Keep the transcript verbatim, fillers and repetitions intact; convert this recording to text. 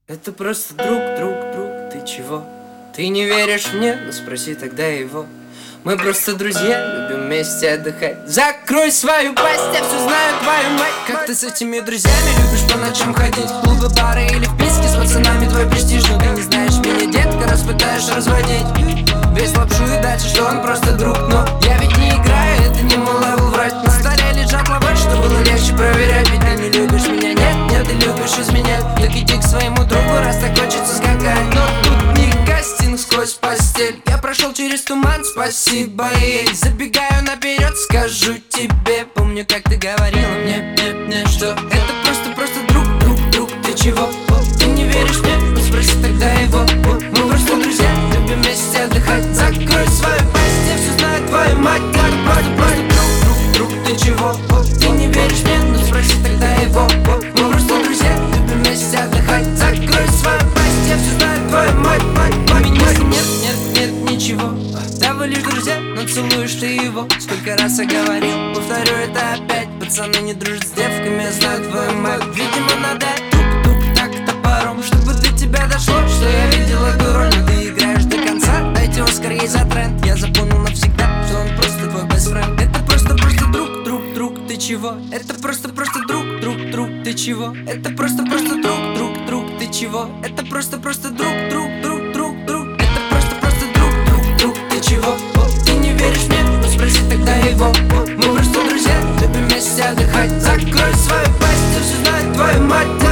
Это просто друг, друг, друг, ты чего? Ты не веришь мне? Ну спроси тогда его. Мы просто друзья, любим вместе отдыхать. Закрой свою пасть, я все знаю, твою мать. Как ты с этими друзьями любишь по ночам ходить? В клубы, бары или в писки с пацанами твой престиж. Но ты не знаешь меня, детка, раз пытаешь разводить. Весь лапшу и дальше, что он просто друг. Но я ведь не играю, это не мой левел врать. На столе лежат лавы, что было легче проверять. Ведь ты не любишь меня, нет, нет, ты любишь изменять. Так иди к своему другу, раз так хочется скакать. Но тут не кастинг сквозь постель. Я прошел через туман, спасибо ей. Забегаю наперед, скажу тебе. Помню, как ты говорила мне, мне, мне, что это просто, просто друг, друг, друг. Ты чего? Ты не веришь мне? Ну спроси тогда его. Мы просто друзья, любим вместе отдыхать. Закрой свою пасть, я все знаю, твою мать. Так, просто, просто друг, друг, друг. Ты чего? Ты не веришь мне? Ну спроси тогда его. Мы просто друзья, любим вместе отдыхать. Закрой свою пасть, я все знаю, твою мать, мать, мать. Если нет, нет, нет, ничего. Да вы лишь друзья, но целуешь ты его. Сколько раз я говорил, повторю это опять. Пацаны не дружат с девками, я знаю твою мать. Видимо, надо тук-тук так топором, чтобы до тебя дошло, что я видел эту роль. Но ты играешь до конца, дайте Оскар ей за тренд. Я запомнил навсегда, что он просто твой best friend. Это просто-просто друг, друг, друг, ты чего? Это просто-просто друг, друг, друг, ты чего? Это просто-просто друг, друг, друг, ты чего? Это просто-просто друг, друг, друг, друг, друг. Это просто-просто друг, друг, друг, ты чего? Ты не веришь мне? Ну спроси тогда его. Мы просто друзья, любим вместе отдыхать. Закрой свою пасть, я все знаю, твою мать.